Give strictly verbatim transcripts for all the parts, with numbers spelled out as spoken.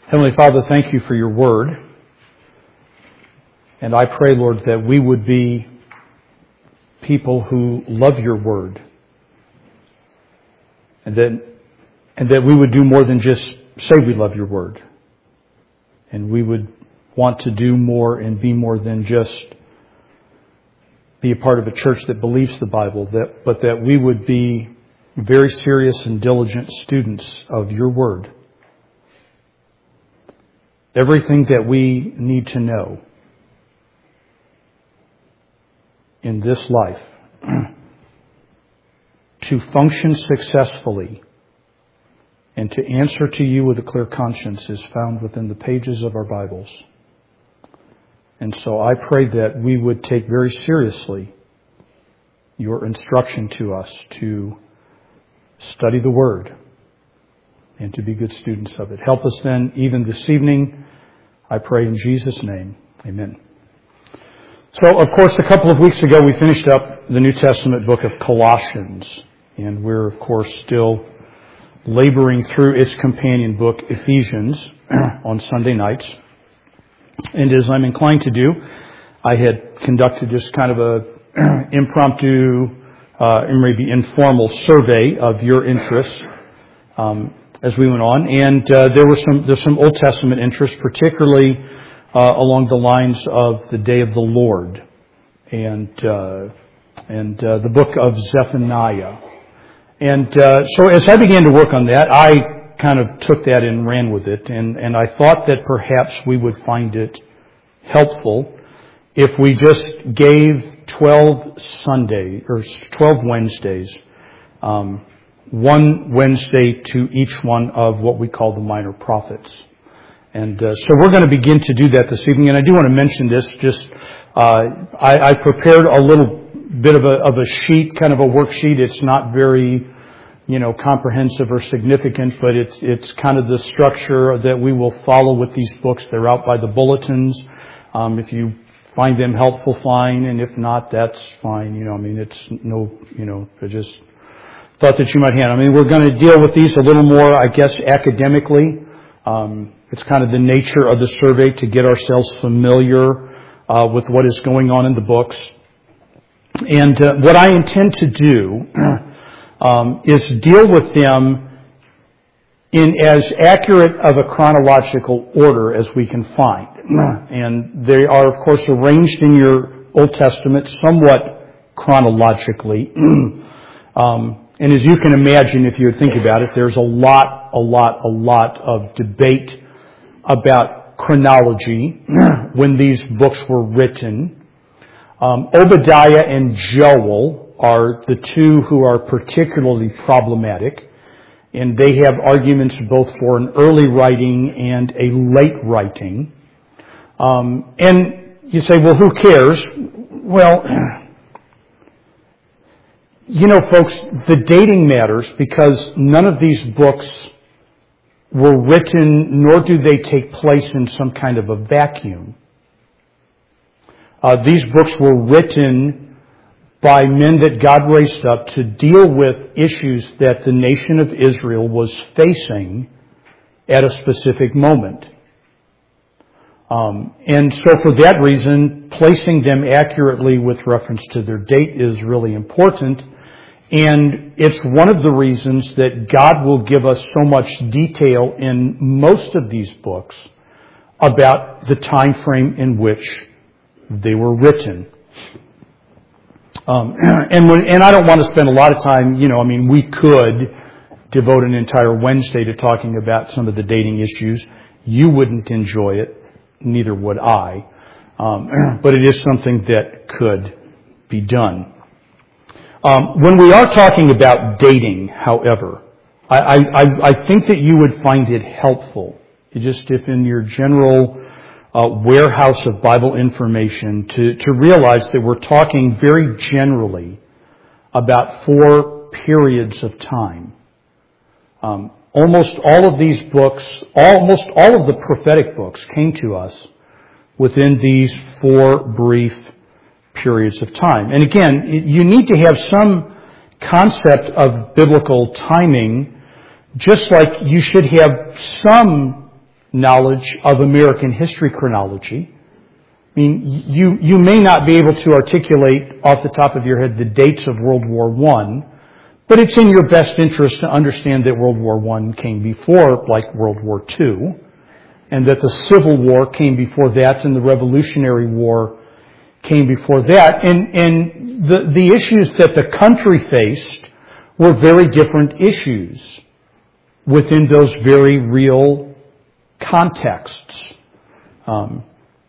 Heavenly Father, thank you for your word. And I pray, Lord, that we would be people who love your word. And that, and that we would do more than just say we love your word. And we would want to do more and be more than just be a part of a church that believes the Bible, that, but that we would be very serious and diligent students of your word. Everything that we need to know in this life to function successfully and to answer to you with a clear conscience is found within the pages of our Bibles. And so I pray that we would take very seriously your instruction to us to study the Word and to be good students of it. Help us then, even this evening, I pray in Jesus' name. Amen. So, of course, a couple of weeks ago we finished up the New Testament book of Colossians. And we're, of course, still laboring through its companion book, Ephesians, on Sunday nights. And as I'm inclined to do, I had conducted just kind of a impromptu, uh, maybe informal survey of your interests um, as we went on. And uh, there were some there's some Old Testament interests, particularly uh, along the lines of the Day of the Lord and uh, and uh, the book of Zephaniah. And uh, so as I began to work on that, I kind of took that and ran with it. And, and I thought that perhaps we would find it helpful if we just gave twelve Sunday or twelve Wednesdays, um, one Wednesday to each one of what we call the minor prophets. And uh, so we're going to begin to do that this evening. And I do want to mention this. Just uh, I, I prepared a little bit of a of a sheet, kind of a worksheet. It's not very, you know, comprehensive or significant, but it's it's kind of the structure that we will follow with these books. They're out by the bulletins. Um, if you find them helpful, fine, and if not, that's fine. You know, I mean, it's no, you know, I just thought that you might handle. I mean, we're going to deal with these a little more, I guess, academically. Um, it's kind of the nature of the survey to get ourselves familiar uh, with what is going on in the books. And uh, what I intend to do um, is deal with them in as accurate of a chronological order as we can find. And they are, of course, arranged in your Old Testament somewhat chronologically. um, and as you can imagine, if you think about it, there's a lot, a lot, a lot of debate about chronology when these books were written. Um, Obadiah and Joel are the two who are particularly problematic, and they have arguments both for an early writing and a late writing. Um, and you say, well, who cares? Well, you know, folks, the dating matters because none of these books were written, nor do they take place in some kind of a vacuum. Uh, these books were written by men that God raised up to deal with issues that the nation of Israel was facing at a specific moment. Um, and so for that reason, placing them accurately with reference to their date is really important. And it's one of the reasons that God will give us so much detail in most of these books about the time frame in which they were written. Um, and when, and I don't want to spend a lot of time, you know, I mean, we could devote an entire Wednesday to talking about some of the dating issues. You wouldn't enjoy it. Neither would I. Um, but it is something that could be done. Um, when we are talking about dating, however, I, I, I think that you would find it helpful, just if in your general uh, warehouse of Bible information, to, to realize that we're talking very generally about four periods of time. Um, almost all of these books, almost all of the prophetic books came to us within these four brief periods of time. And again, you need to have some concept of biblical timing, just like you should have some knowledge of American history chronology. I mean, you, you may not be able to articulate off the top of your head the dates of World War One, but it's in your best interest to understand that World War One came before, like World War Two, and that the Civil War came before that, and the Revolutionary War came before that. And, and the, the issues that the country faced were very different issues within those very real contexts. Um,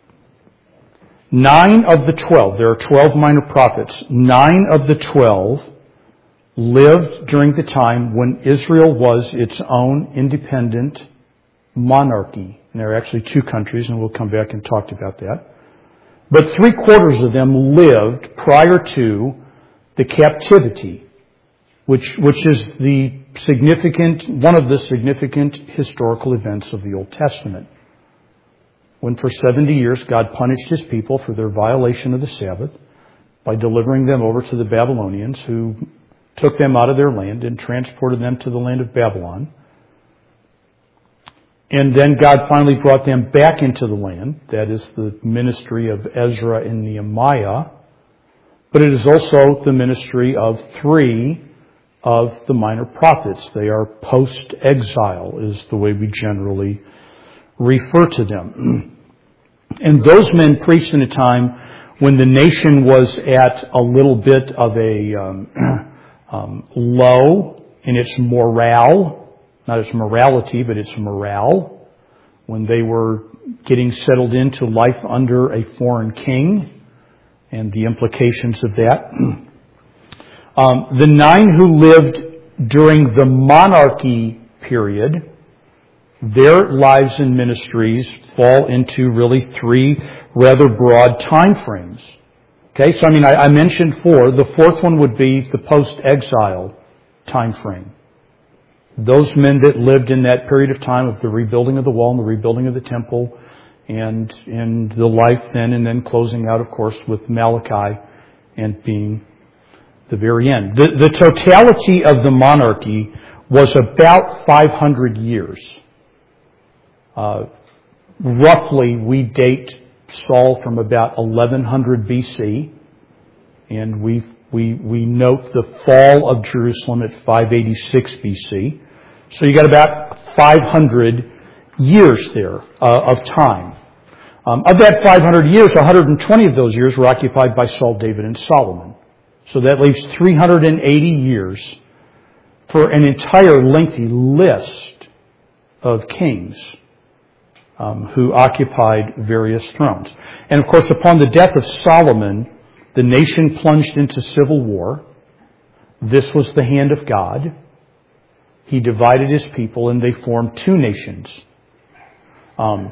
nine of the twelve, there are twelve minor prophets, nine of the twelve lived during the time when Israel was its own independent monarchy. And there are actually two countries, and we'll come back and talk about that. But three quarters of them lived prior to the captivity, which, which is the significant, one of the significant historical events of the Old Testament. When for seventy years God punished His people for their violation of the Sabbath by delivering them over to the Babylonians, who took them out of their land and transported them to the land of Babylon. And then God finally brought them back into the land. That is the ministry of Ezra and Nehemiah. But it is also the ministry of three of the minor prophets. They are post-exile, is the way we generally refer to them. And those men preached in a time when the nation was at a little bit of a um, um, low in its morale. Not its morality, but its morale, when they were getting settled into life under a foreign king and the implications of that. Um, the nine who lived during the monarchy period, their lives and ministries fall into really three rather broad time frames. Okay, so I mean, I, I mentioned four. The fourth one would be the post-exile time frame. Those men that lived in that period of time of the rebuilding of the wall and the rebuilding of the temple and, and the life then, and then closing out, of course, with Malachi and being the very end. The, the totality of the monarchy was about five hundred years. Uh, roughly, we date Saul from about eleven hundred B C, and we we we note the fall of Jerusalem at five eighty-six B C. So you got about five hundred years there uh, of time. Um, of that five hundred years, one hundred twenty of those years were occupied by Saul, David, and Solomon. So that leaves three hundred eighty years for an entire lengthy list of kings um, who occupied various thrones. And of course, upon the death of Solomon, the nation plunged into civil war. This was the hand of God. He divided His people, and they formed two nations. Um,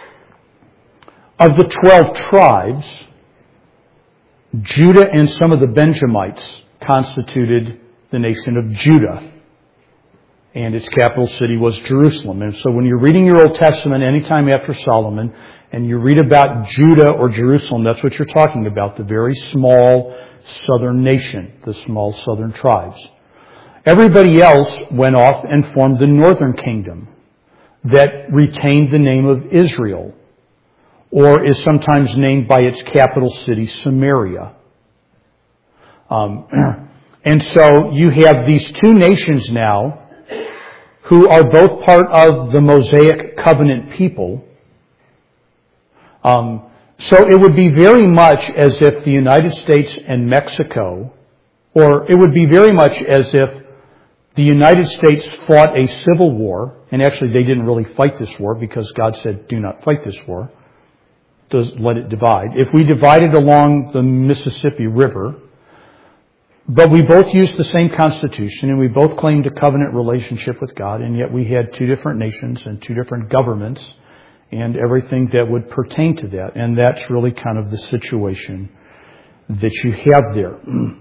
of the twelve tribes, Judah and some of the Benjamites constituted the nation of Judah. And its capital city was Jerusalem. And so when you're reading your Old Testament anytime after Solomon, and you read about Judah or Jerusalem, that's what you're talking about, the very small southern nation, the small southern tribes. Everybody else went off and formed the northern kingdom that retained the name of Israel, or is sometimes named by its capital city, Samaria. Um, and so you have these two nations now who are both part of the Mosaic covenant people. Um, so it would be very much as if the United States and Mexico, or it would be very much as if the United States fought a civil war, and actually they didn't really fight this war because God said, do not fight this war. Does let it divide. If we divided along the Mississippi River, but we both used the same Constitution and we both claimed a covenant relationship with God, and yet we had two different nations and two different governments and everything that would pertain to that. And that's really kind of the situation that you have there.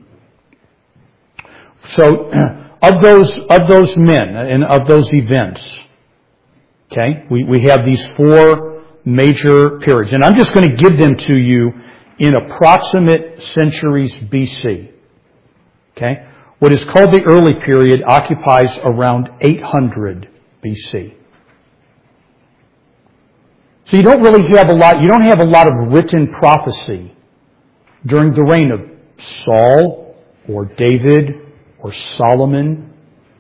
So, of those, of those men and of those events, okay, we, we have these four major periods. And I'm just going to give them to you in approximate centuries B C. Okay? What is called the early period occupies around eight hundred B C. So you don't really have a lot, you don't have a lot of written prophecy during the reign of Saul or David or Solomon.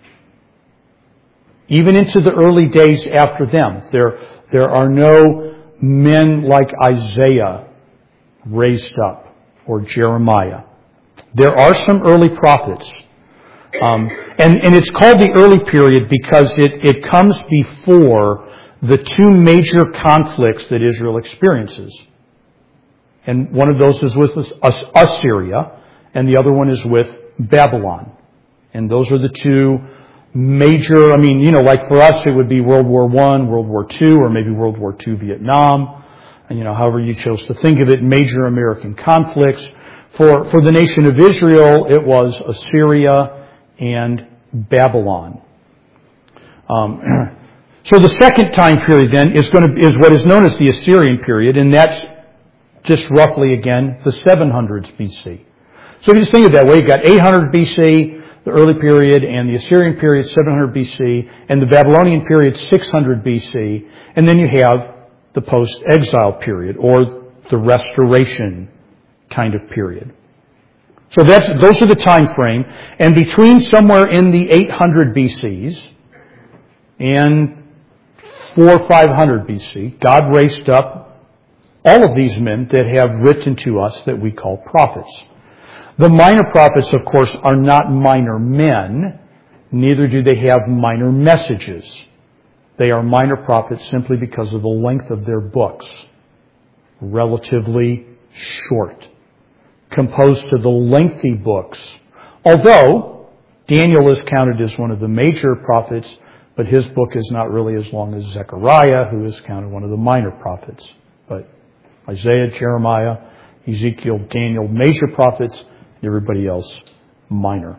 Even into the early days after them, there, there are no men like Isaiah raised up or Jeremiah. There are some early prophets. Um, and, and it's called the early period because it, it comes before the two major conflicts that Israel experiences. And one of those is with Assyria, and the other one is with Babylon. And those are the two major, I mean, you know, like for us it would be World War One, World War Two, or maybe World War Two Vietnam, and you know, however you chose to think of it, major American conflicts. For, for the nation of Israel, it was Assyria and Babylon. Um, so the second time period then is going to, is what is known as the Assyrian period, and that's just roughly again the seven hundreds B C. So if you just think of it that way, you've got eight hundred B C, the early period, and the Assyrian period, seven hundred B C, and the Babylonian period, six hundred B C, and then you have the post-exile period, or the restoration kind of period. So that's, those are the time frame, and between somewhere in the eight hundred B Cs and four or five hundred B C, God raised up all of these men that have written to us that we call prophets. The minor prophets, of course, are not minor men, neither do they have minor messages. They are minor prophets simply because of the length of their books. Relatively short. Composed to the lengthy books. Although, Daniel is counted as one of the major prophets, but his book is not really as long as Zechariah, who is counted one of the minor prophets. But Isaiah, Jeremiah, Ezekiel, Daniel, major prophets, everybody else minor.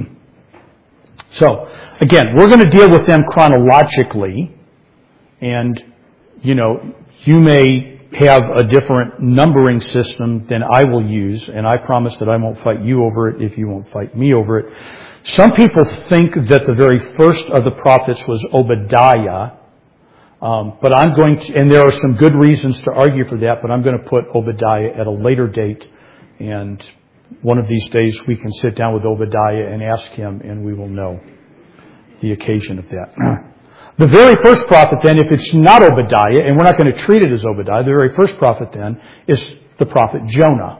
So, again, we're going to deal with them chronologically, and, you know, you may have a different numbering system than I will use, and I promise that I won't fight you over it if you won't fight me over it. Some people think that the very first of the prophets was Obadiah, um, but I'm going to, and there are some good reasons to argue for that, but I'm going to put Obadiah at a later date, and one of these days we can sit down with Obadiah and ask him, and we will know the occasion of that. The very first prophet then, if it's not Obadiah, and we're not going to treat it as Obadiah, the very first prophet then is the prophet Jonah.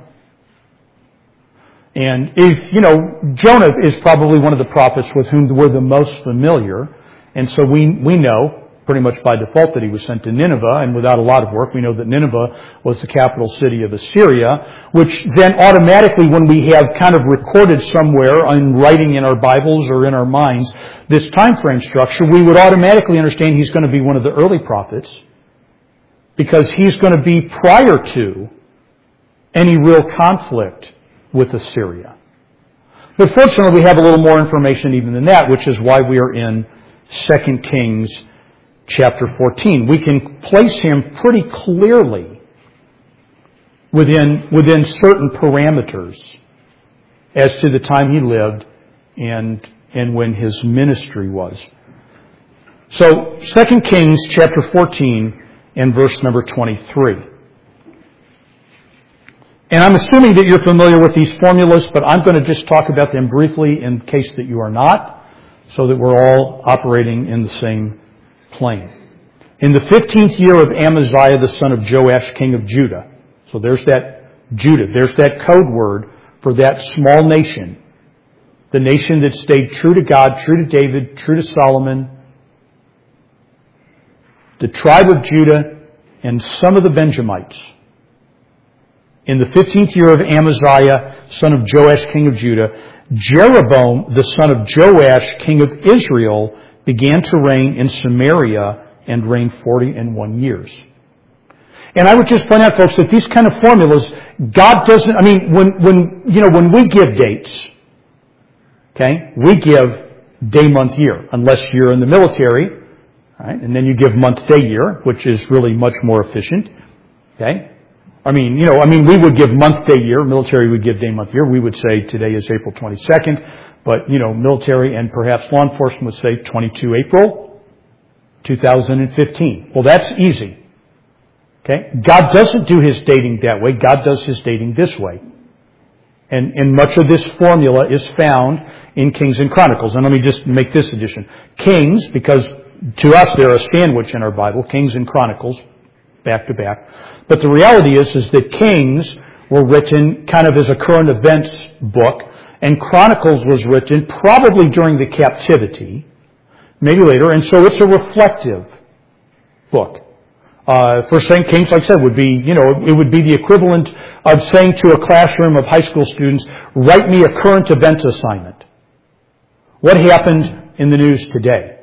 And if, you know, Jonah is probably one of the prophets with whom we're the most familiar, and so we, we know pretty much by default that he was sent to Nineveh, and without a lot of work, we know that Nineveh was the capital city of Assyria, which then automatically, when we have kind of recorded somewhere in writing in our Bibles or in our minds this time frame structure, we would automatically understand he's going to be one of the early prophets, because he's going to be prior to any real conflict with Assyria. But fortunately, we have a little more information even than that, which is why we are in Second Kings chapter fourteen. We can place him pretty clearly within, within certain parameters as to the time he lived and, and when his ministry was. So, Second Kings chapter fourteen and verse number twenty-three. And I'm assuming that you're familiar with these formulas, but I'm going to just talk about them briefly in case that you are not, so that we're all operating in the same plane. In the fifteenth year of Amaziah, the son of Joash, king of Judah. So there's that Judah. There's that code word for that small nation. The nation that stayed true to God, true to David, true to Solomon. The tribe of Judah and some of the Benjamites. In the fifteenth year of Amaziah, son of Joash, king of Judah, Jeroboam, the son of Joash, king of Israel, began to reign in Samaria and reigned forty and one years. And I would just point out, folks, that these kind of formulas, God doesn't, I mean, when, when, you know, when we give dates, okay, we give day, month, year, unless you're in the military, right, and then you give month, day, year, which is really much more efficient, okay. I mean, you know, I mean, we would give month, day, year. Military would give day, month, year. We would say today is April twenty-second. But, you know, military and perhaps law enforcement would say twenty-second April two thousand fifteen. Well, that's easy. Okay? God doesn't do His dating that way. God does His dating this way. And, and much of this formula is found in Kings and Chronicles. And let me just make this addition. Kings, because to us they're a sandwich in our Bible, Kings and Chronicles, back to back. But the reality is, is that Kings were written kind of as a current events book, and Chronicles was written probably during the captivity, maybe later, and so it's a reflective book. Uh, First Kings, like I said, would be, you know, it would be the equivalent of saying to a classroom of high school students, write me a current event assignment. What happened in the news today?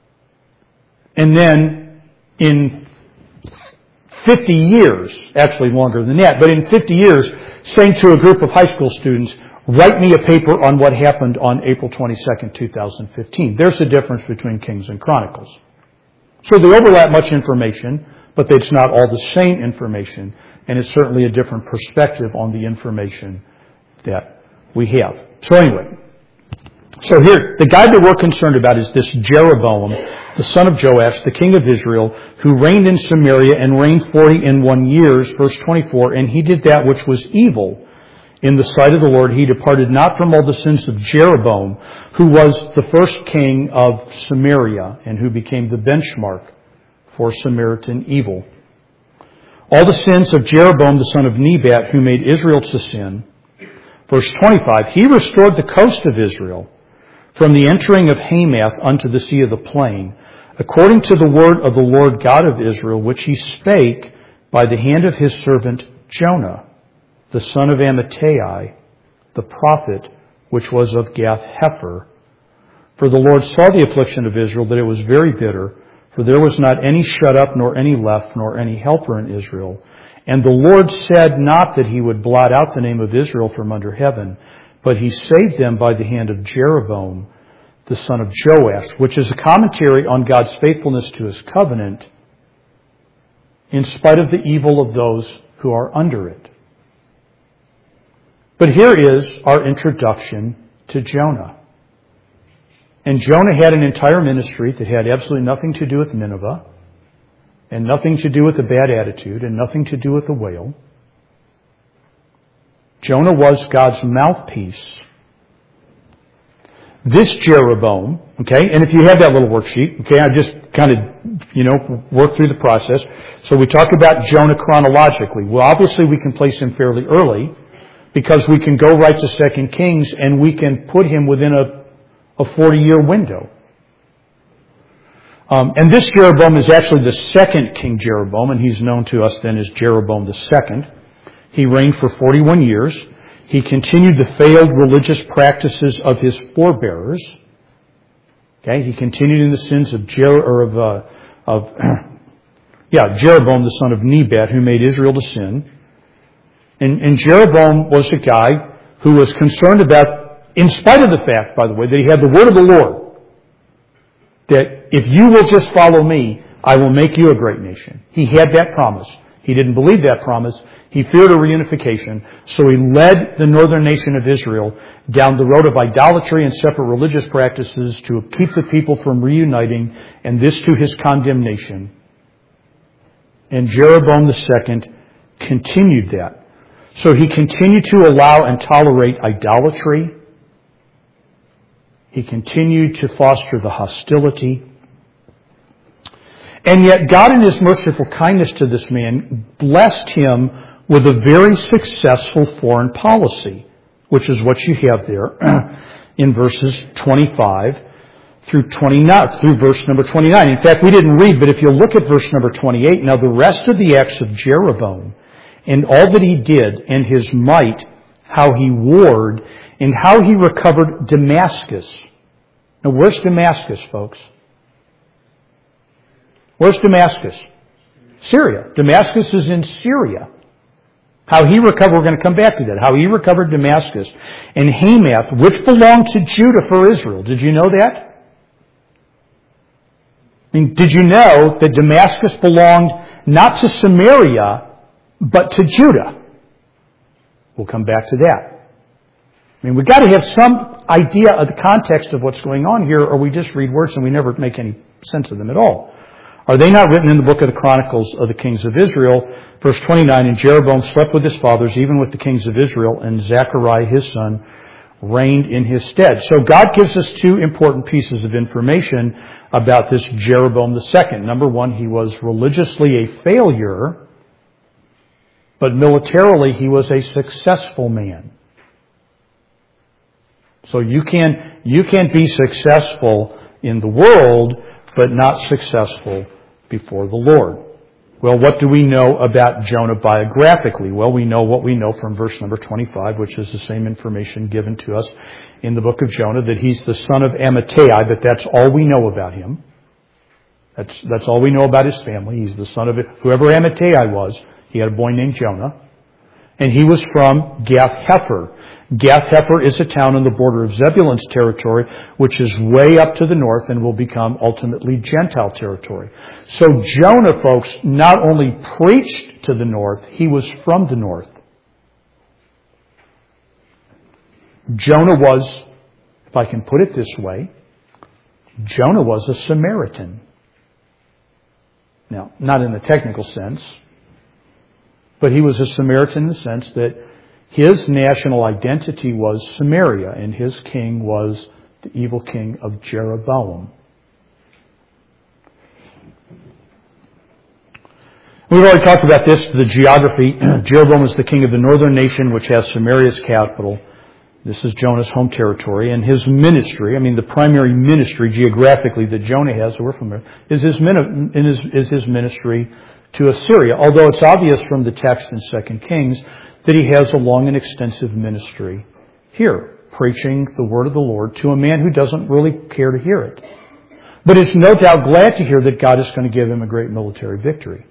And then in fifty years, actually longer than that, but in fifty years, saying to a group of high school students, write me a paper on what happened on April twenty-second, twenty fifteen. There's the difference between Kings and Chronicles. So they overlap much information, but it's not all the same information, and it's certainly a different perspective on the information that we have. So anyway, so here, the guy that we're concerned about is this Jeroboam, the son of Joash, the king of Israel, who reigned in Samaria and reigned forty and one years, verse twenty-four, and he did that which was evil in the sight of the Lord. He departed not from all the sins of Jeroboam, who was the first king of Samaria and who became the benchmark for Samaritan evil. All the sins of Jeroboam, the son of Nebat, who made Israel to sin. Verse twenty-five, he restored the coast of Israel from the entering of Hamath unto the sea of the plain, according to the word of the Lord God of Israel, which he spake by the hand of his servant Jonah, the son of Amittai, the prophet, which was of Gath-hepher. For the Lord saw the affliction of Israel, that it was very bitter, for there was not any shut up, nor any left, nor any helper in Israel. And the Lord said not that he would blot out the name of Israel from under heaven, but he saved them by the hand of Jeroboam, the son of Joash, which is a commentary on God's faithfulness to his covenant, in spite of the evil of those who are under it. But here is our introduction to Jonah. And Jonah had an entire ministry that had absolutely nothing to do with Nineveh, and nothing to do with a bad attitude, and nothing to do with a whale. Jonah was God's mouthpiece. This Jeroboam, okay, and if you have that little worksheet, okay, I just kind of, you know, work through the process. So we talk about Jonah chronologically. Well, obviously we can place him fairly early, because we can go right to Second Kings, and we can put him within a a forty-year window. Um, and this Jeroboam is actually the second King Jeroboam, and he's known to us then as Jeroboam the Second. He reigned for forty-one years. He continued the failed religious practices of his forebearers. Okay, he continued in the sins of Jer- or of, uh, of yeah, Jeroboam the son of Nebat, who made Israel to sin. And, and Jeroboam was a guy who was concerned about, in spite of the fact, by the way, that he had the word of the Lord, that if you will just follow me, I will make you a great nation. He had that promise. He didn't believe that promise. He feared a reunification, so he led the northern nation of Israel down the road of idolatry and separate religious practices to keep the people from reuniting, and this to his condemnation. And Jeroboam the Second continued that. So he continued to allow and tolerate idolatry. He continued to foster the hostility. And yet God, in his merciful kindness to this man, blessed him with a very successful foreign policy, which is what you have there in verses twenty-five through twenty-nine, through verse number twenty-nine. In fact, we didn't read, but if you look at verse number twenty-eight, now the rest of the acts of Jeroboam and all that he did and his might, how he warred, and how he recovered Damascus. Now, where's Damascus, folks? Where's Damascus? Syria. Damascus is in Syria. How he recovered, we're going to come back to that. How he recovered Damascus and Hamath, which belonged to Judah for Israel. Did you know that? I mean, did you know that Damascus belonged not to Samaria, but to Judah? We'll come back to that. I mean, we've got to have some idea of the context of what's going on here, or we just read words and we never make any sense of them at all. Are they not written in the book of the Chronicles of the kings of Israel? Verse twenty-nine, and Jeroboam slept with his fathers, even with the kings of Israel, and Zechariah his son reigned in his stead. So God gives us two important pieces of information about this Jeroboam the second. Number one, he was religiously a failure, but militarily he was a successful man. So you can, you can be successful in the world, but not successful before the Lord. Well, what do we know about Jonah biographically? Well, we know what we know from verse number twenty-five, which is the same information given to us in the book of Jonah, that he's the son of Amittai, but that's all we know about him. That's, that's all we know about his family. He's the son of whoever Amittai was. He had a boy named Jonah. And he was from Gath-Hepher. Gath-Hepher is a town on the border of Zebulun's territory, which is way up to the north and will become ultimately Gentile territory. So Jonah, folks, not only preached to the north, he was from the north. Jonah was, if I can put it this way, Jonah was a Samaritan. Now, not in the technical sense, but he was a Samaritan in the sense that his national identity was Samaria, and his king was the evil king of Jeroboam. We've already talked about this, the geography. Jeroboam is the king of the northern nation, which has Samaria's capital. This is Jonah's home territory. And his ministry, I mean the primary ministry geographically that Jonah has, that we're familiar, is his, is his ministry to Assyria. Although it's obvious from the text in Second Kings that he has a long and extensive ministry here, preaching the word of the Lord to a man who doesn't really care to hear it. But is no doubt glad to hear that God is going to give him a great military victory.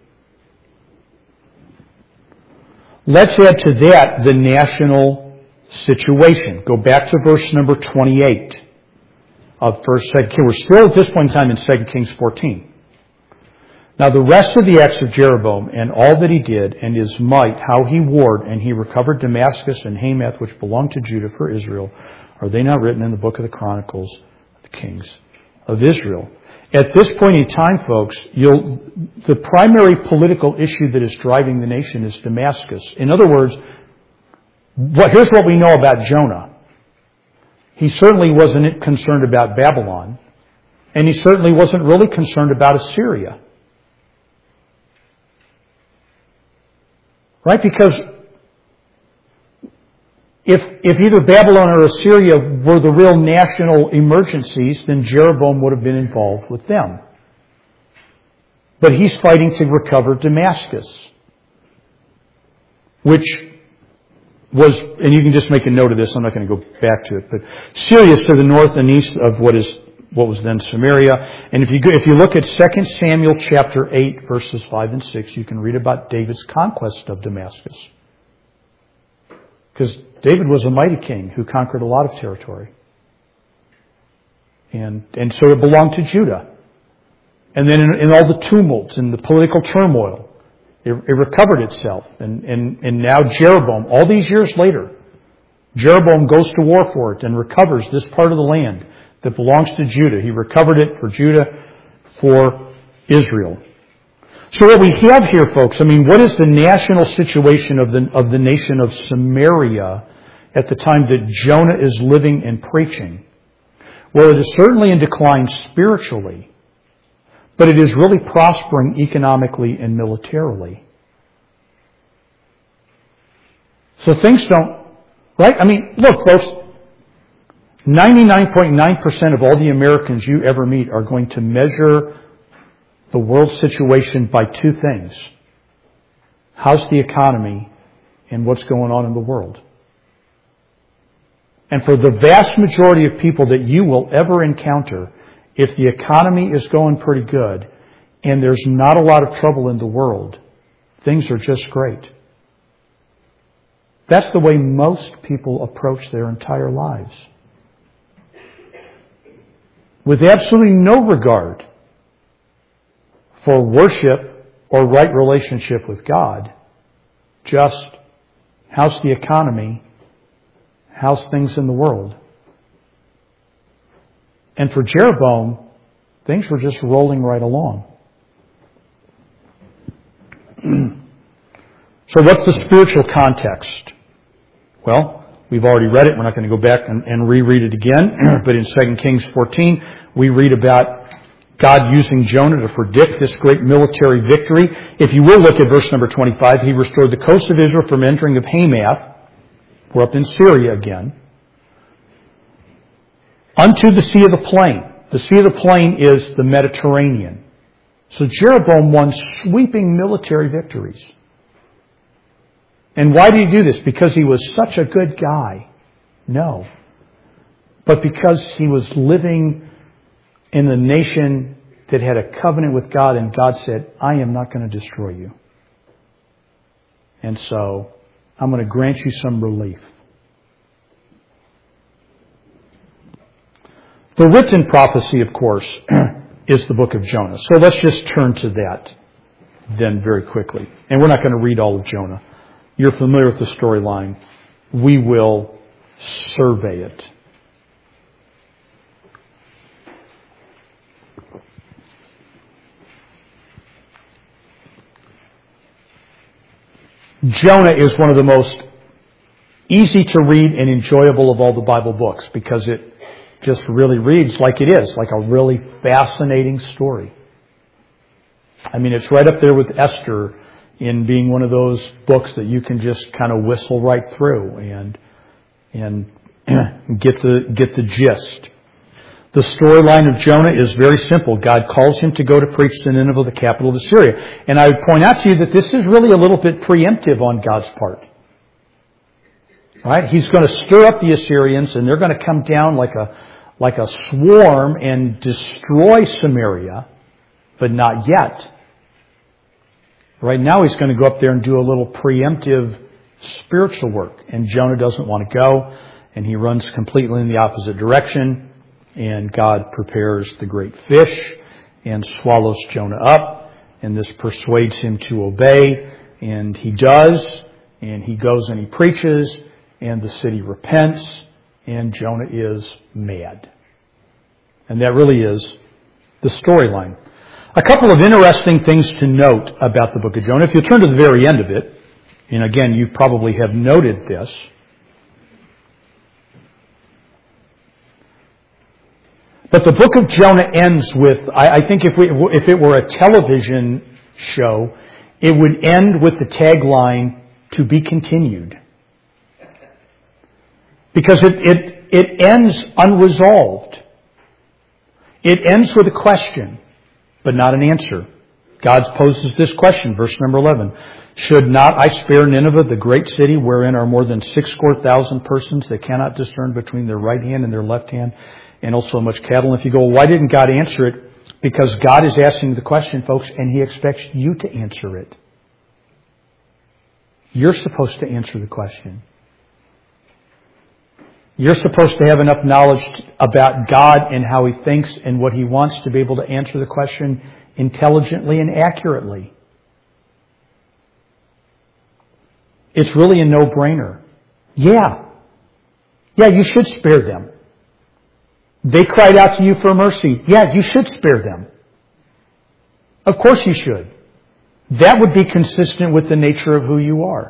Let's add to that the national situation. Go back to verse number twenty-eight of First Second Kings. We're still at this point in time in Second Kings fourteen. Now the rest of the acts of Jeroboam and all that he did and his might, how he warred, and he recovered Damascus and Hamath, which belonged to Judah for Israel, are they not written in the book of the Chronicles of the kings of Israel? At this point in time, folks, you'll, the primary political issue that is driving the nation is Damascus. In other words, what, here's what we know about Jonah. He certainly wasn't concerned about Babylon, and he certainly wasn't really concerned about Assyria. Right? Because if, if either Babylon or Assyria were the real national emergencies, then Jeroboam would have been involved with them. But he's fighting to recover Damascus, which was, and you can just make a note of this, I'm not going to go back to it, but Syria is to the north and east of what is what was then Samaria. And if you go, if you look at Second Samuel chapter eight, verses five and six, you can read about David's conquest of Damascus. Because David was a mighty king who conquered a lot of territory. And, and so it belonged to Judah. And then in, in all the tumults and the political turmoil, it, it recovered itself. And, and, and now Jeroboam, all these years later, Jeroboam goes to war for it and recovers this part of the land that belongs to Judah. He recovered it for Judah, for Israel. So what we have here, folks, I mean, what is the national situation of the, of the nation of Samaria at the time that Jonah is living and preaching? Well, it is certainly in decline spiritually, but it is really prospering economically and militarily. So things don't, right? I mean, look, folks, ninety-nine point nine percent of all the Americans you ever meet are going to measure the world situation by two things. How's the economy and what's going on in the world? And for the vast majority of people that you will ever encounter, if the economy is going pretty good and there's not a lot of trouble in the world, things are just great. That's the way most people approach their entire lives. With absolutely no regard for worship or right relationship with God. Just, how's the economy? How's things in the world? And for Jeroboam, things were just rolling right along. So what's the spiritual context? Well, we've already read it. We're not going to go back and, and reread it again. But in Second Kings fourteen, we read about God using Jonah to predict this great military victory. If you will look at verse number twenty-five, He restored the coast of Israel from entering of Hamath. We're up in Syria again. Unto the Sea of the Plain. The Sea of the Plain is the Mediterranean. So Jeroboam won sweeping military victories. And why did he do this? Because he was such a good guy? No. But because he was living in a nation that had a covenant with God, and God said, I am not going to destroy you. And so, I'm going to grant you some relief. The written prophecy, of course, is the book of Jonah. So let's just turn to that then very quickly. And we're not going to read all of Jonah. You're familiar with the storyline. We will survey it. Jonah is one of the most easy to read and enjoyable of all the Bible books because it just really reads like it is, like a really fascinating story. I mean, it's right up there with Esther in being one of those books that you can just kind of whistle right through and and get the get the gist. The storyline of Jonah is very simple. God calls him to go to preach to Nineveh, the capital of Assyria. And I would point out to you that this is really a little bit preemptive on God's part. Right? He's going to stir up the Assyrians, and they're going to come down like a like a swarm and destroy Samaria, but not yet. Right now he's going to go up there and do a little preemptive spiritual work. And Jonah doesn't want to go, and he runs completely in the opposite direction. And God prepares the great fish and swallows Jonah up. And this persuades him to obey. And he does. And he goes and he preaches. And the city repents. And Jonah is mad. And that really is the storyline. A couple of interesting things to note about the book of Jonah. If you turn to the very end of it, and again, you probably have noted this. But the book of Jonah ends with, I, I think if we, if it were a television show, it would end with the tagline, to be continued. Because it, it, it ends unresolved. It ends with a question, but not an answer. God poses this question, verse number eleven. Should not I spare Nineveh, the great city, wherein are more than six score thousand persons that cannot discern between their right hand and their left hand, and also much cattle? And if you go, well, why didn't God answer it? Because God is asking the question, folks, and He expects you to answer it. You're supposed to answer the question. You're supposed to have enough knowledge about God and how He thinks and what He wants to be able to answer the question intelligently and accurately. It's really a no-brainer. Yeah. Yeah, you should spare them. They cried out to you for mercy. Yeah, you should spare them. Of course you should. That would be consistent with the nature of who you are.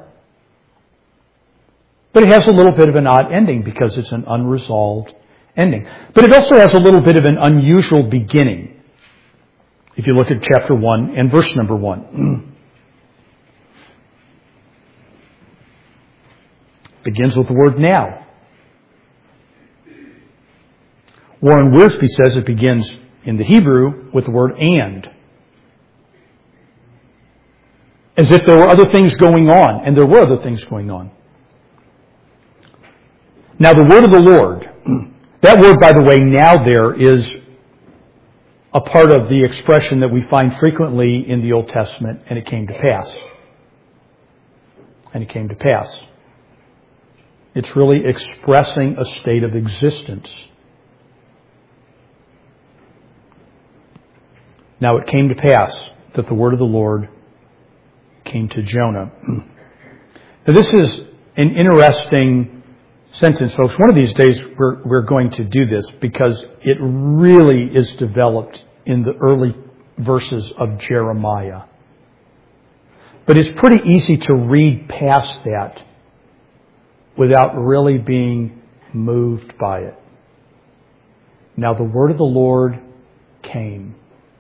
But it has a little bit of an odd ending because it's an unresolved ending. But it also has a little bit of an unusual beginning. If you look at chapter one and verse number one. Begins with the word now. Warren Wiersbe says it begins in the Hebrew with the word and. As if there were other things going on, and there were other things going on. Now the word of the Lord, that word, by the way, now there is a part of the expression that we find frequently in the Old Testament, and it came to pass. And it came to pass. It's really expressing a state of existence. Now it came to pass that the word of the Lord came to Jonah. Now this is an interesting sentence, folks. One of these days we're, we're going to do this because it really is developed in the early verses of Jeremiah. But it's pretty easy to read past that without really being moved by it. Now the word of the Lord came.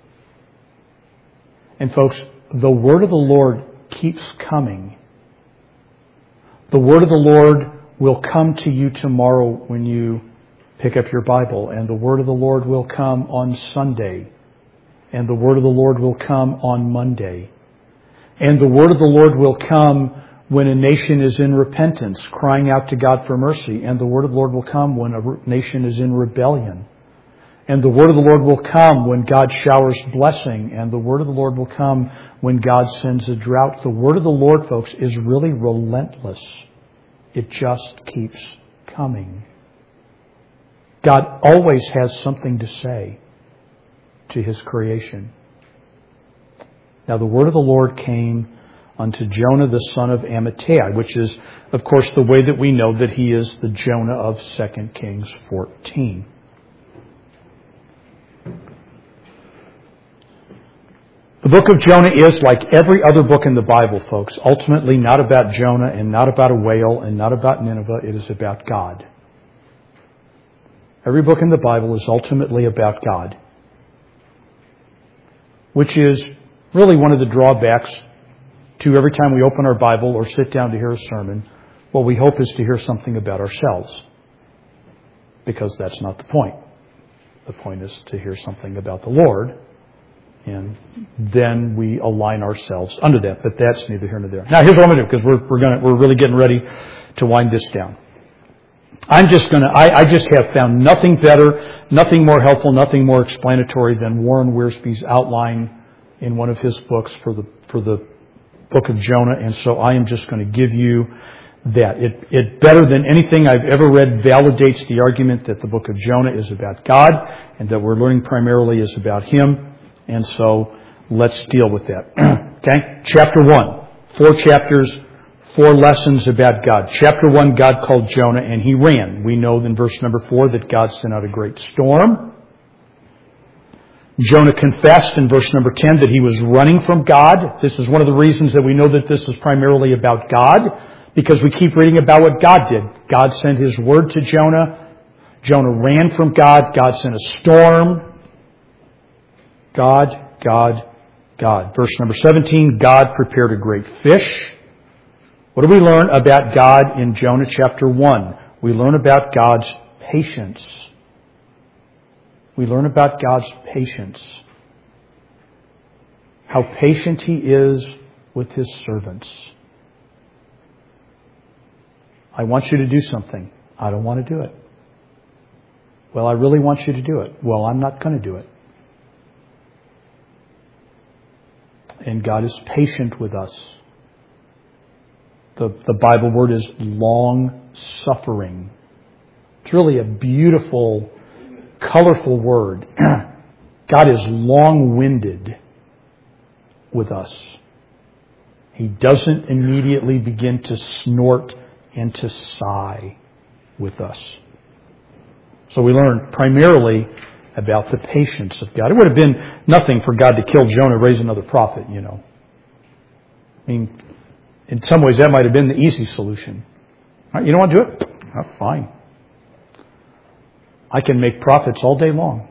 And folks, the word of the Lord keeps coming. The word of the Lord will come to you tomorrow when you pick up your Bible. And the word of the Lord will come on Sunday. And the word of the Lord will come on Monday. And the word of the Lord will come when a nation is in repentance, crying out to God for mercy. And the word of the Lord will come when a nation is in rebellion. And the word of the Lord will come when God showers blessing. And the word of the Lord will come when God sends a drought. The word of the Lord, folks, is really relentless. It just keeps coming. God always has something to say to His creation. Now the word of the Lord came unto Jonah the son of Amittai, which is, of course, the way that we know that he is the Jonah of Second Kings fourteen. The book of Jonah is, like every other book in the Bible, folks, ultimately not about Jonah and not about a whale and not about Nineveh. It is about God. Every book in the Bible is ultimately about God, which is really one of the drawbacks to every time we open our Bible or sit down to hear a sermon. What we hope is to hear something about ourselves, because that's not the point. The point is to hear something about the Lord, and then we align ourselves under that. But that's neither here nor there. Now, here's what I'm going to do, because we're we're going to, we're really getting ready to wind this down. I'm just going to. I, I just have found nothing better, nothing more helpful, nothing more explanatory than Warren Wiersbe's outline in one of his books for the for the book of Jonah, and so I am just going to give you that. It, it better than anything I've ever read validates the argument that the book of Jonah is about God and that we're learning primarily is about Him. And so let's deal with that. Okay? Chapter one. Four chapters, four lessons about God. Chapter one, God called Jonah and he ran. We know in verse number four that God sent out a great storm. Jonah confessed in verse number ten that he was running from God. This is one of the reasons that we know that this is primarily about God, because we keep reading about what God did. God sent His word to Jonah. Jonah ran from God. God sent a storm. God, God, God. Verse number seventeen, God prepared a great fish. What do we learn about God in Jonah chapter one? We learn about God's patience. We learn about God's patience. How patient He is with His servants. I want you to do something. I don't want to do it. Well, I really want you to do it. Well, I'm not going to do it. And God is patient with us. The, the Bible word is long-suffering. It's really a beautiful, colorful word. God is long-winded with us. He doesn't immediately begin to snort and to sigh with us. So we learn primarily about the patience of God. It would have been nothing for God to kill Jonah, raise another prophet, you know. I mean, in some ways that might have been the easy solution. All right, you don't want to do it? Oh, fine. I can make prophets all day long.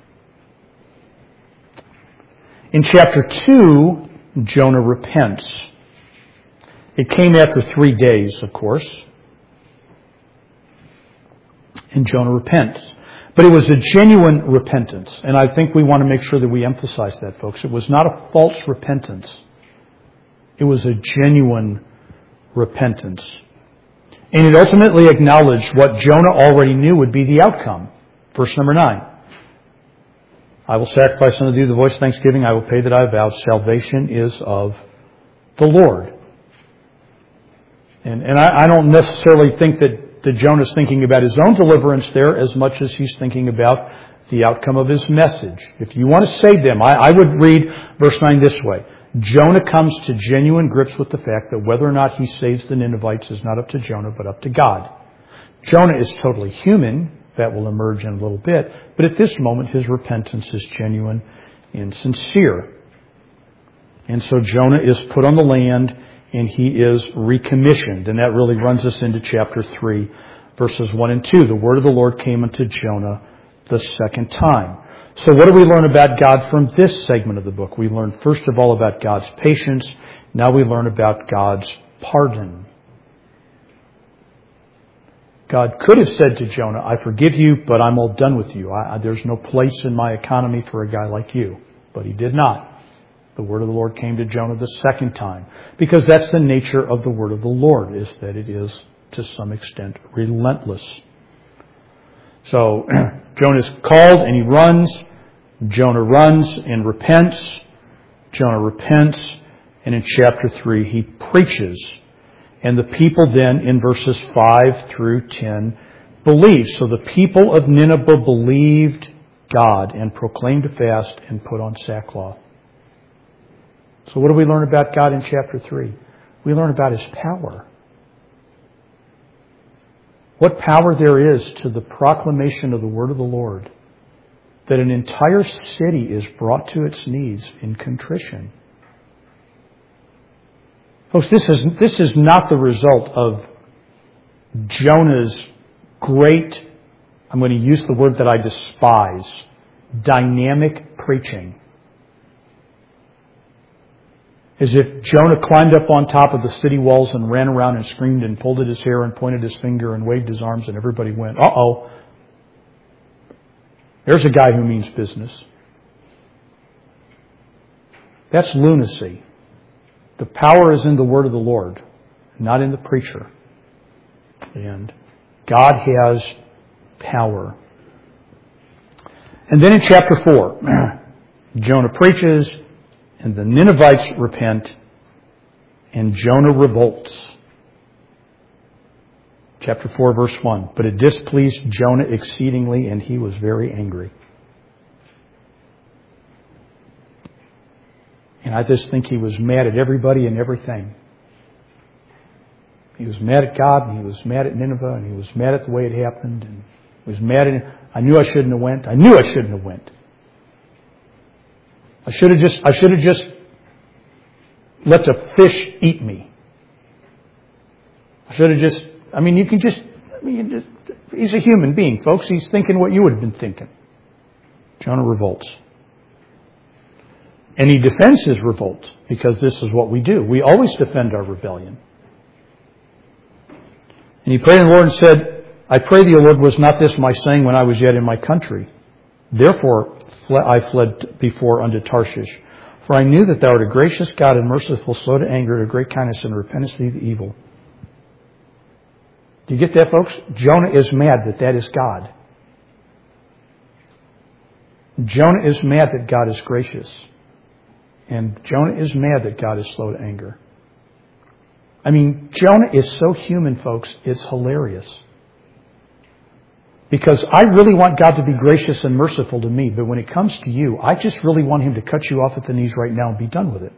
In chapter two, Jonah repents. It came after three days, of course. And Jonah repents. But it was a genuine repentance. And I think we want to make sure that we emphasize that, folks. It was not a false repentance. It was a genuine repentance. And it ultimately acknowledged what Jonah already knew would be the outcome. Verse number nine. I will sacrifice unto thee the voice of thanksgiving. I will pay that I vowed. Salvation is of the Lord. And, and I, I don't necessarily think that, that Jonah's thinking about his own deliverance there as much as he's thinking about the outcome of his message. If you want to save them, I, I would read verse nine this way. Jonah comes to genuine grips with the fact that whether or not he saves the Ninevites is not up to Jonah, but up to God. Jonah is totally human. That will emerge in a little bit. But at this moment, his repentance is genuine and sincere. And so Jonah is put on the land and he is recommissioned. And that really runs us into chapter three, verses one and two. The word of the Lord came unto Jonah the second time. So what do we learn about God from this segment of the book? We learn first of all about God's patience. Now we learn about God's pardon. God could have said to Jonah, I forgive you, but I'm all done with you. I, there's no place in my economy for a guy like you. But he did not. The word of the Lord came to Jonah the second time. Because that's the nature of the word of the Lord, is that it is, to some extent, relentless. So, Jonah is called and he runs. Jonah runs and repents. Jonah repents. And in chapter three, he preaches. And the people then, in verses five through ten, believe. So the people of Nineveh believed God and proclaimed a fast and put on sackcloth. So what do we learn about God in chapter three? We learn about His power. What power there is to the proclamation of the word of the Lord, that an entire city is brought to its knees in contrition. Folks, this is, this is not the result of Jonah's great, I'm going to use the word that I despise, dynamic preaching. As if Jonah climbed up on top of the city walls and ran around and screamed and folded his hair and pointed his finger and waved his arms and everybody went, uh-oh, there's a guy who means business. That's lunacy. The power is in the word of the Lord, not in the preacher. And God has power. And then in chapter four, Jonah preaches, and the Ninevites repent, and Jonah revolts. Chapter four, verse one. But it displeased Jonah exceedingly, and he was very angry. And I just think he was mad at everybody and everything. He was mad at God, and he was mad at Nineveh, and he was mad at the way it happened, and he was mad at him. I knew I shouldn't have went. I knew I shouldn't have went. I should have just, I should have just let the fish eat me. I should have just, I mean, you can just, I mean, just, he's a human being, folks. He's thinking what you would have been thinking. Jonah revolts. And he defends his revolt, because this is what we do. We always defend our rebellion. And he prayed to the Lord and said, I pray thee, O Lord, was not this my saying when I was yet in my country? Therefore I fled before unto Tarshish. For I knew that thou art a gracious God and merciful, slow to anger, and of great kindness, and repentest thee the evil. Do you get that, folks? Jonah is mad that that is God. Jonah is mad that God is gracious. And Jonah is mad that God is slow to anger. I mean, Jonah is so human, folks, it's hilarious. Because I really want God to be gracious and merciful to me, but when it comes to you, I just really want Him to cut you off at the knees right now and be done with it.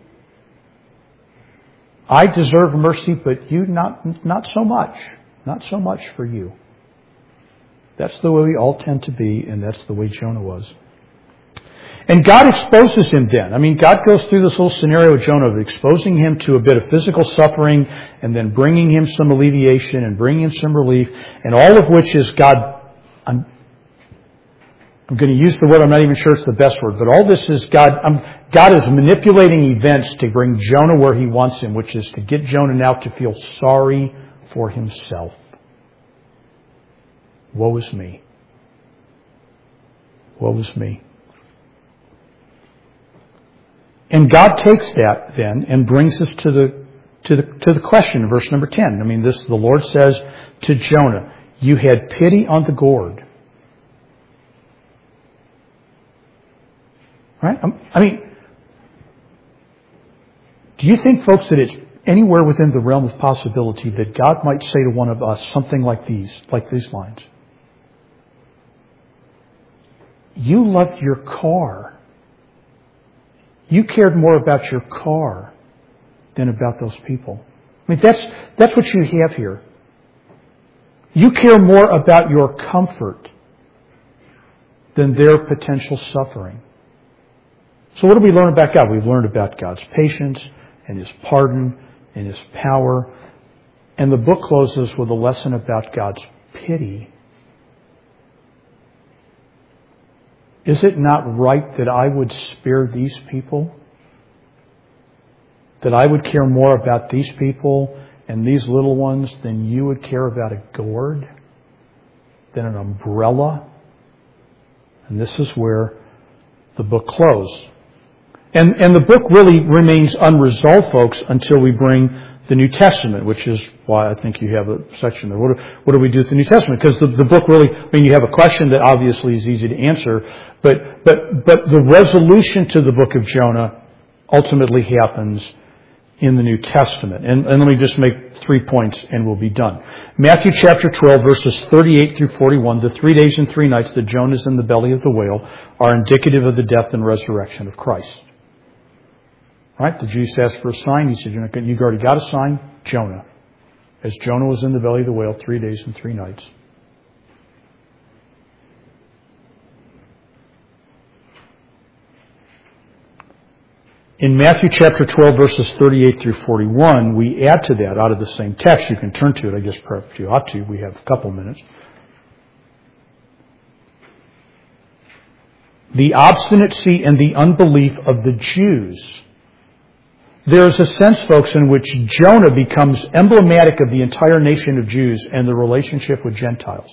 I deserve mercy, but you not, not so much. Not so much for you. That's the way we all tend to be, and that's the way Jonah was. And God exposes him then. I mean, God goes through this whole scenario with Jonah of exposing him to a bit of physical suffering and then bringing him some alleviation and bringing him some relief, and all of which is God, I'm, I'm going to use the word, I'm not even sure it's the best word, but all this is God, I'm, God is manipulating events to bring Jonah where He wants him, which is to get Jonah now to feel sorry for himself. Woe is me. Woe is me. And God takes that then and brings us to the to the to the question, verse number ten. I mean, this the Lord says to Jonah, "You had pity on the gourd." Right? I mean, do you think, folks, that it's anywhere within the realm of possibility that God might say to one of us something like these, like these lines? You loved your car. You cared more about your car than about those people. I mean, that's, that's what you have here. You care more about your comfort than their potential suffering. So what do we learn about God? We've learned about God's patience and His pardon and His power. And the book closes with a lesson about God's pity. Is it not right that I would spare these people? That I would care more about these people and these little ones than you would care about a gourd? Than an umbrella? And this is where the book closed. And, and the book really remains unresolved, folks, until we bring the New Testament, which is why I think you have a section there. What do, what do we do with the New Testament? Because the, the book really, I mean, you have a question that obviously is easy to answer, but, but, but the resolution to the book of Jonah ultimately happens in the New Testament. And, and let me just make three points and we'll be done. Matthew chapter twelve, verses thirty-eight through forty-one, the three days and three nights that Jonah is in the belly of the whale are indicative of the death and resurrection of Christ. Right? The Jews asked for a sign. He said, You're not going, you've already got a sign. Jonah. As Jonah was in the belly of the whale three days and three nights. In Matthew chapter twelve, verses thirty-eight through forty-one, we add to that out of the same text. You can turn to it. I guess perhaps you ought to. We have a couple minutes. The obstinacy and the unbelief of the Jews. There's a sense, folks, in which Jonah becomes emblematic of the entire nation of Jews and the relationship with Gentiles.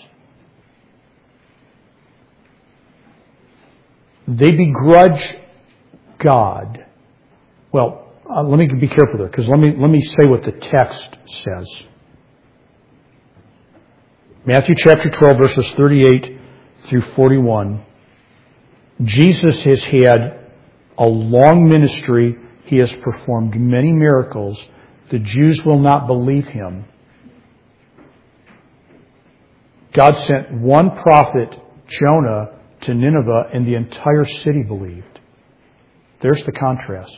They begrudge God. Well, uh, let me be careful there, because let me let me say what the text says. Matthew chapter twelve, verses thirty-eight through forty-one. Jesus has had a long ministry. He has performed many miracles. The Jews will not believe Him. God sent one prophet, Jonah, to Nineveh, and the entire city believed. There's the contrast.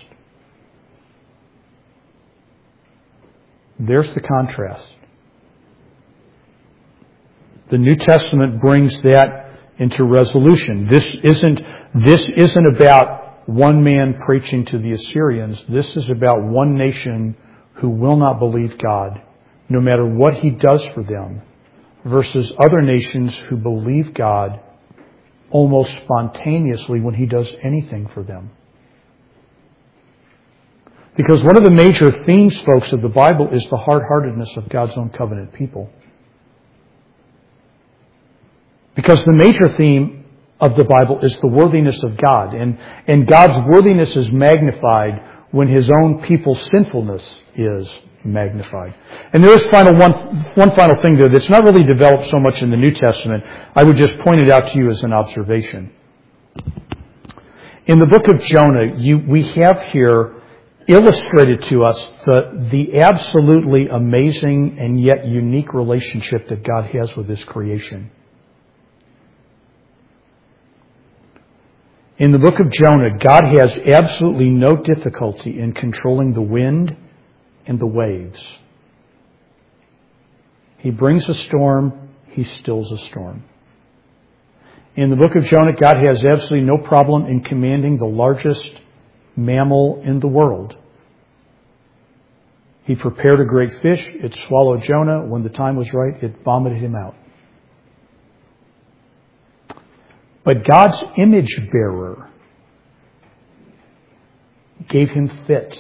There's the contrast. The New Testament brings that into resolution. This isn't, this isn't about one man preaching to the Assyrians. This is about one nation who will not believe God, no matter what He does for them, versus other nations who believe God almost spontaneously when He does anything for them. Because one of the major themes, folks, of the Bible is the hard-heartedness of God's own covenant people. Because the major theme of the Bible is the worthiness of God. And, and God's worthiness is magnified when His own people's sinfulness is magnified. And there is final one, one final thing there that's not really developed so much in the New Testament. I would just point it out to you as an observation. In the book of Jonah, you, we have here illustrated to us the, the absolutely amazing and yet unique relationship that God has with His creation. In the book of Jonah, God has absolutely no difficulty in controlling the wind and the waves. He brings a storm, He stills a storm. In the book of Jonah, God has absolutely no problem in commanding the largest mammal in the world. He prepared a great fish, it swallowed Jonah. When the time was right, it vomited him out. But God's image bearer gave him fits.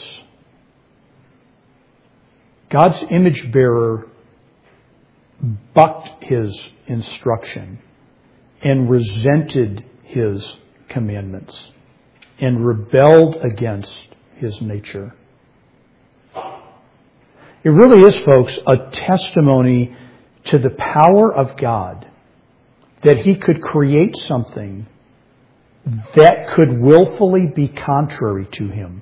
God's image bearer bucked His instruction and resented His commandments and rebelled against His nature. It really is, folks, a testimony to the power of God that He could create something that could willfully be contrary to Him.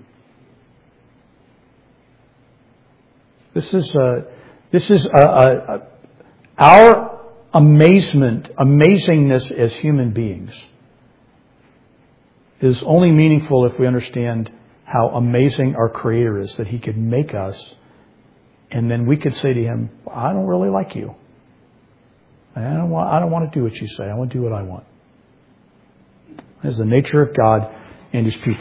This is a, this is a, a, a, our amazement, amazingness as human beings is only meaningful if we understand how amazing our Creator is, that He could make us, and then we could say to Him, I don't really like you. I don't want, I don't want to do what you say. I want to do what I want. That's the nature of God and His people.